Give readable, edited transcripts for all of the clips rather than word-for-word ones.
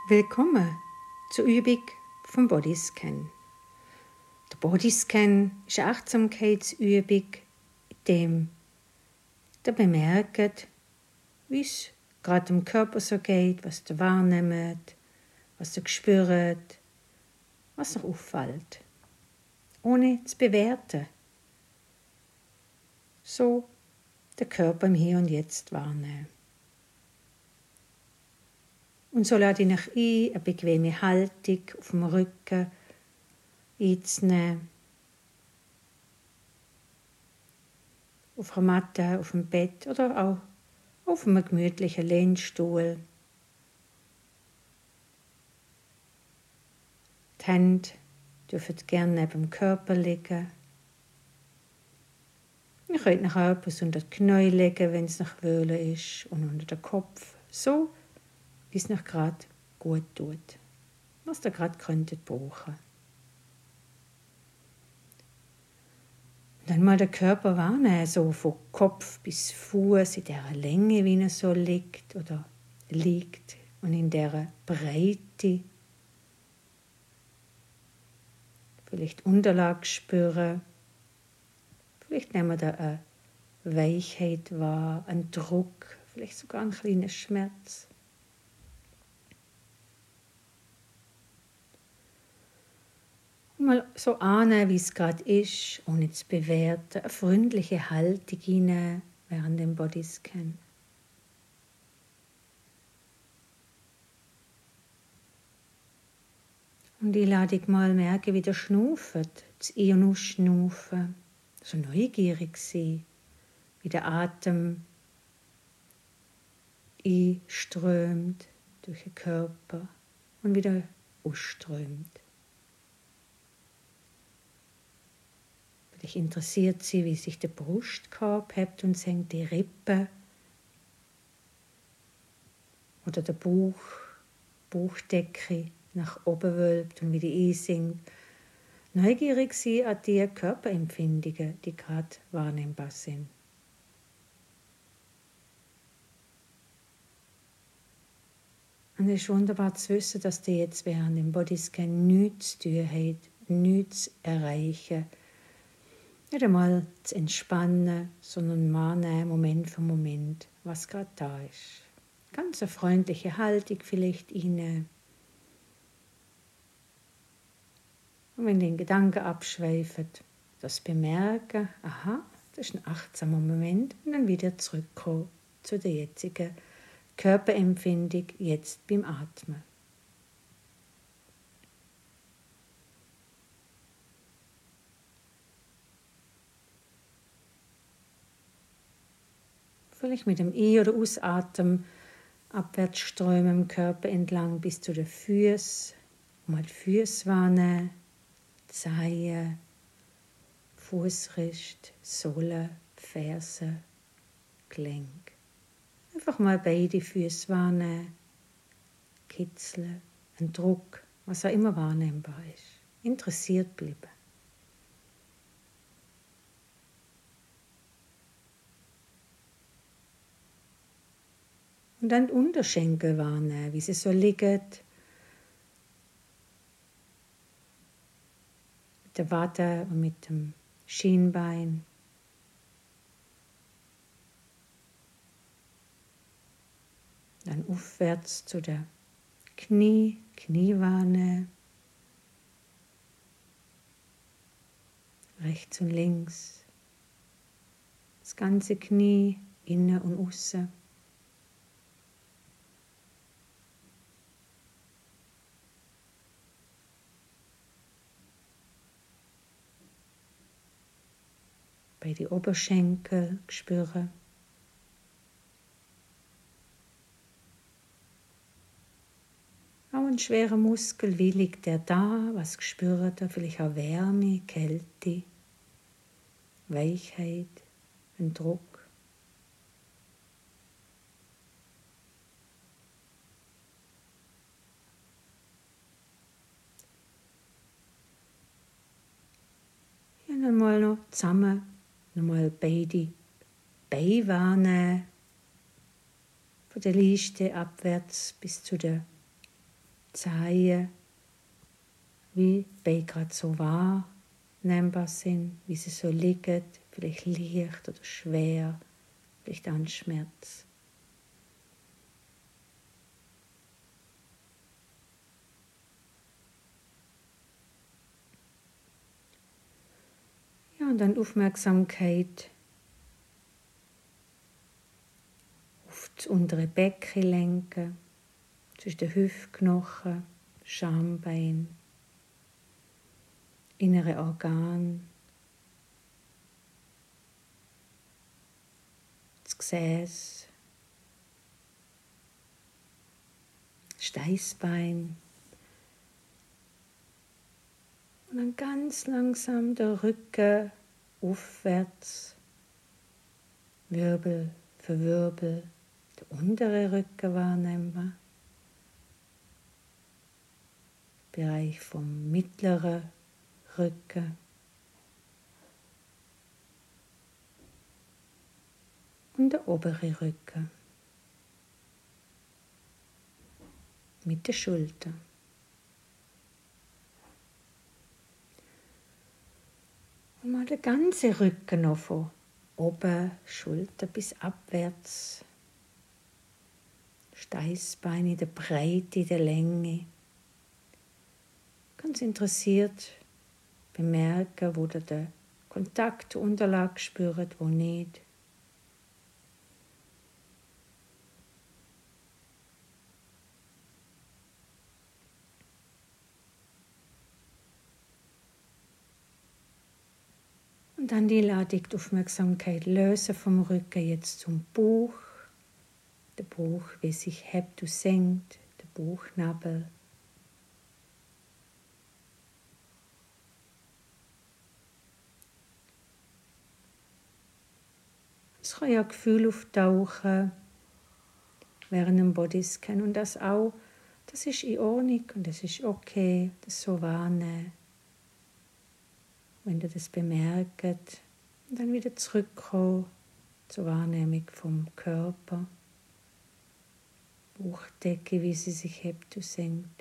Willkommen zur Übung vom Bodyscan. Der Bodyscan ist eine Achtsamkeitsübung, in dem ihr bemerkt, wie es gerade im Körper so geht, was ihr wahrnehmt, was ihr spürt, was euch auffällt, ohne zu bewerten. So den Körper im Hier und Jetzt wahrnehmen. Und so lade ich euch ein, eine bequeme Haltung auf dem Rücken einzunehmen. Auf einer Matte, auf dem Bett oder auch auf einem gemütlichen Lehnstuhl. Die Hände dürfen gerne neben dem Körper liegen. Ihr könnt noch etwas unter die Knie legen, wenn es nach Wöhlen ist, und unter den Kopf, so wie es noch gerade gut tut, was ihr gerade könntet brauchen. Und dann mal den Körper wahrnehmen, so von Kopf bis Fuß in dieser Länge, wie er so liegt oder liegt, und in dieser Breite. Vielleicht Unterlage spüren, vielleicht nehmen wir da eine Weichheit wahr, einen Druck, vielleicht sogar einen kleinen Schmerz. Mal so annehmen, wie es gerade ist, ohne zu bewerten, eine freundliche Haltung hinein während dem Bodyscan. Und ich lade dich mal merken, wie der schnauft, das Ein- und Ausschnaufen, so neugierig sein, wie der Atem einströmt durch den Körper und wieder ausströmt. Dich interessiert sie, wie sich der Brustkorb hebt und senkt, die Rippen oder der Bauchdecke nach oben wölbt und wieder einsinkt. Neugierig sie an die Körperempfindungen, die gerade wahrnehmbar sind. Und es ist wunderbar zu wissen, dass die jetzt während dem Bodyscan nichts zu tun hat, nichts zu erreichen. Nicht einmal zu entspannen, sondern wahrnehmen, Moment für Moment, was gerade da ist. Ganz eine freundliche Haltung vielleicht inne. Und wenn den Gedanken abschweift, das bemerken, aha, das ist ein achtsamer Moment, und dann wieder zurückkommen zu der jetzigen Körperempfindung, jetzt beim Atmen. Vielleicht mit dem Ein- oder Ausatmen Abwärtsströme im Körper entlang bis zu den Füßen. Mal die Füße wahrnehmen, Zehen, Fußrist, Sohle, Ferse, Gelenk. Einfach mal beide Füße wahrnehmen, kitzeln, einen Druck, was auch immer wahrnehmbar ist. Interessiert bleiben. Und dann die Unterschenkel wahrnehmen, wie sie so liegen. Mit der Wade und mit dem Schienbein. Dann aufwärts zu der Knie wahrnehmen. Rechts und links. Das ganze Knie, innen und außen. Bei den Oberschenkel spüren. Auch ein schwerer Muskel, wie liegt der da? Was spürt er? Vielleicht auch Wärme, Kälte, Weichheit, ein Druck. Und dann mal noch zusammen, nochmal beide Beine wahrnehmen, von der Leiste abwärts bis zu den Zehen, wie bei gerade so wahrnehmbar sind, wie sie so liegen, vielleicht leicht oder schwer, vielleicht auch ein Schmerz. Ja, und dann Aufmerksamkeit auf das untere Becken lenken, zwischen den Hüftknochen, Schambein, innere Organ, das Gesäß, Steißbein. Und dann ganz langsam der Rücken aufwärts, Wirbel für Wirbel, der untere Rücken wahrnehmbar, Bereich vom mittleren Rücken und der obere Rücken mit der Schulter. Und mal den ganzen Rücken noch von oben, Schulter bis abwärts. Steißbein in der Breite, in der Länge. Ganz interessiert bemerken, wo ihr den Kontaktunterlag spürt, wo nicht. Und dann die Aufmerksamkeit lösen vom Rücken jetzt zum Bauch. Der Bauch, wie sich hebt und senkt, der Bauchnabel. Es kann ja Gefühl auftauchen während dem Bodyscan und das ist in Ordnung und das ist okay, das so wahrnehmen. Wenn ihr das bemerkt, und dann wieder zurückkommen zur Wahrnehmung vom Körper. Bauchdecke, wie sie sich hebt und senkt.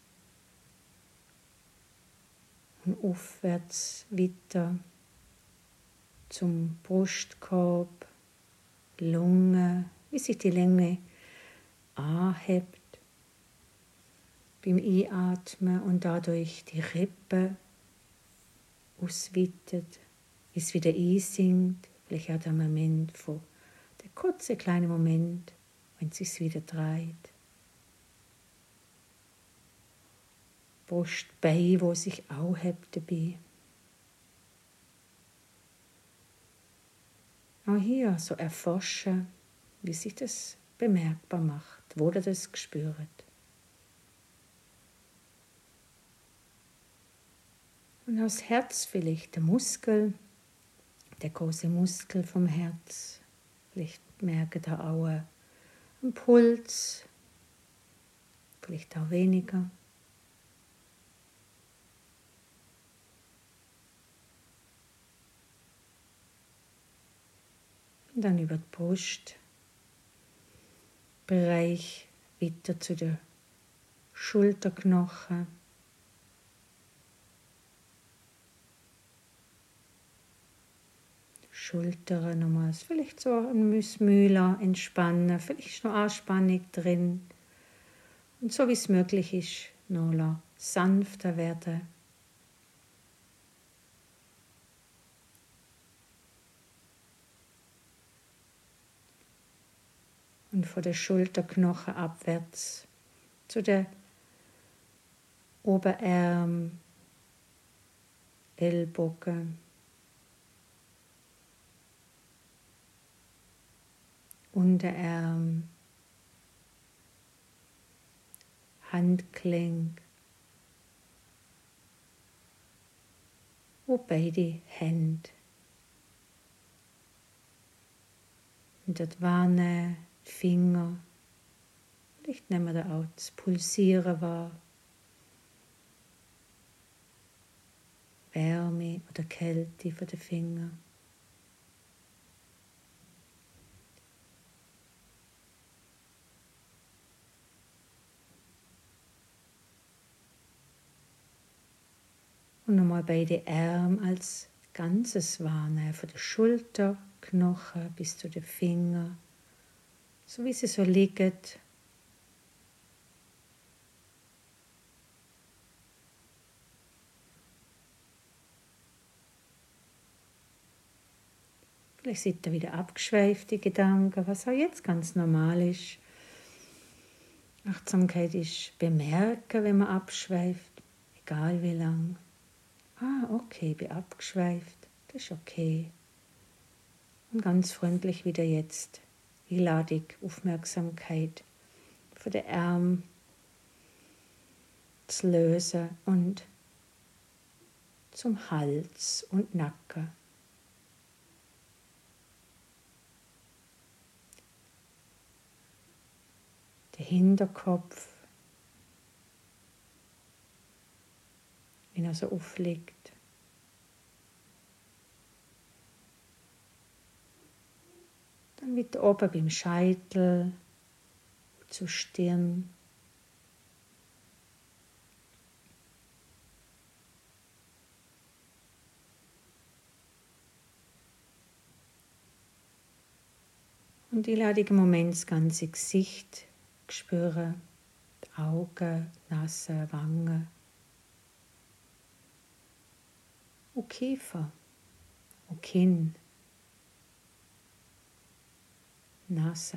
Und aufwärts weiter zum Brustkorb, Lunge, wie sich die Länge anhebt beim Einatmen und dadurch die Rippen ausweitet, wie es wieder einsinkt. Vielleicht auch der Moment der kurze kleine Moment, wenn es sich wieder dreht. Brustbein, wo sich auch hebt dabei. Auch hier so erforschen, wie sich das bemerkbar macht, wo ihr das spürt. Und auch das Herz vielleicht, der Muskel, der große Muskel vom Herz. Vielleicht merkt ihr auch einen Puls, vielleicht auch weniger. Und dann über die Brust, Bereich weiter zu den Schulterknochen. Schultern nochmal, vielleicht so ein Müsmühler entspannen, vielleicht noch Anspannung drin. Und so wie es möglich ist, noch sanfter werden. Und von der Schulterknochen abwärts zu den Oberarm, Ellbogen, Unterarm, Handgelenk, wobei die Hände. Und dort wahrnehmen, Finger. Vielleicht nehmen wir auch das Pulsieren wahr. Wärme oder Kälte von den Fingern. Und nochmal beide Arme als Ganzes wahrnehmen, von der Schulterknochen bis zu den Fingern, so wie sie so liegen. Vielleicht sind da wieder abgeschweifte Gedanken, was auch jetzt ganz normal ist. Achtsamkeit ist bemerken, wenn man abschweift, egal wie lang. Okay, bin abgeschweift, das ist okay. Und ganz freundlich wieder jetzt. Einladung, Aufmerksamkeit von den Armen zu lösen und zum Hals und Nacken. Der Hinterkopf, wenn er so aufliegt. Dann wieder oben beim Scheitel, zur Stirn. Und ich lade im Moment das ganze Gesicht spüren, die Augen, Nase, Wangen und Kiefer und Kinn, Nase.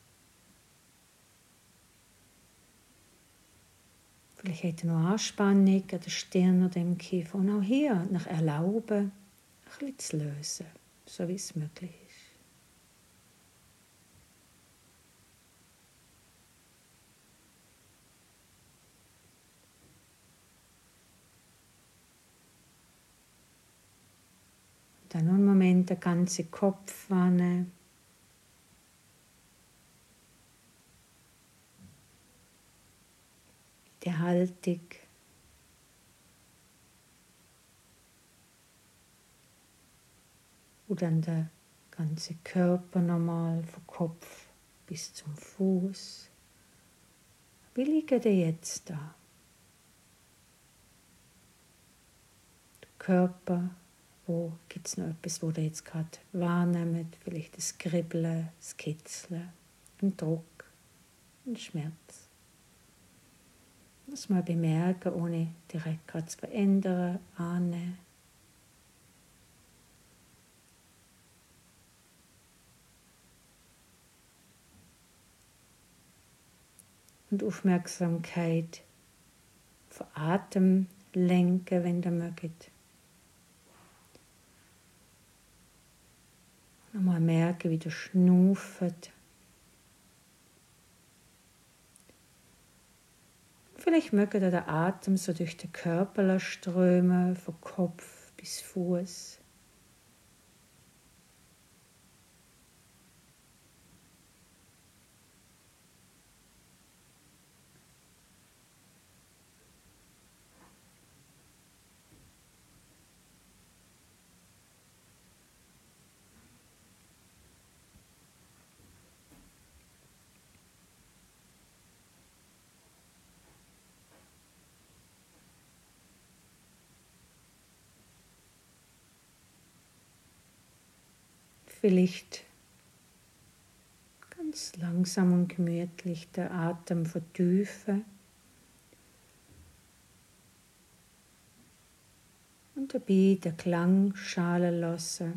Vielleicht hat er noch Anspannung an der Stirn oder im Kiefer. Und auch hier nach Erlauben, ein bisschen zu lösen, so wie es möglich ist. Dann noch einen Moment den ganzen Kopf wahrnehmen. Die Haltung. Und dann der ganze Körper nochmal, vom Kopf bis zum Fuß. Wie liegt er jetzt da? Der Körper, wo gibt es noch etwas, wo ihr jetzt gerade wahrnehmt? Vielleicht das Kribbeln, das Kitzeln, ein Druck, ein Schmerz. Das mal bemerken, ohne direkt gerade zu verändern, annehmen. Und Aufmerksamkeit auf Atem lenken, wenn ihr mögt. Nochmal merken, wie ihr schnauft. Vielleicht mögt ihr den Atem so durch den Körper strömen, von Kopf bis Fuß. Vielleicht ganz langsam und gemütlich der Atem vertiefen und dabei den Klang schallen lassen.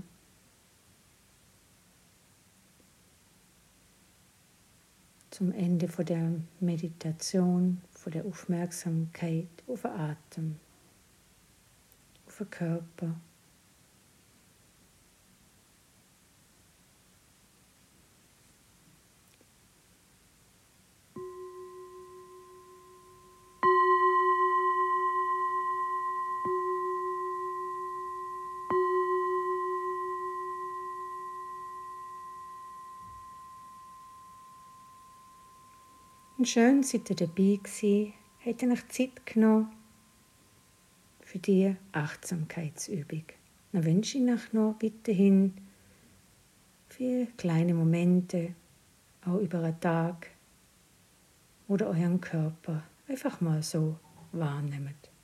Zum Ende von der Meditation, von der Aufmerksamkeit auf den Atem, auf den Körper. Und schön, seid ihr dabei gewesen, habt ihr euch Zeit genommen für diese Achtsamkeitsübung. Dann wünsche ich euch noch weiterhin viele kleine Momente, auch über einen Tag oder euren Körper, einfach mal so wahrnehmt.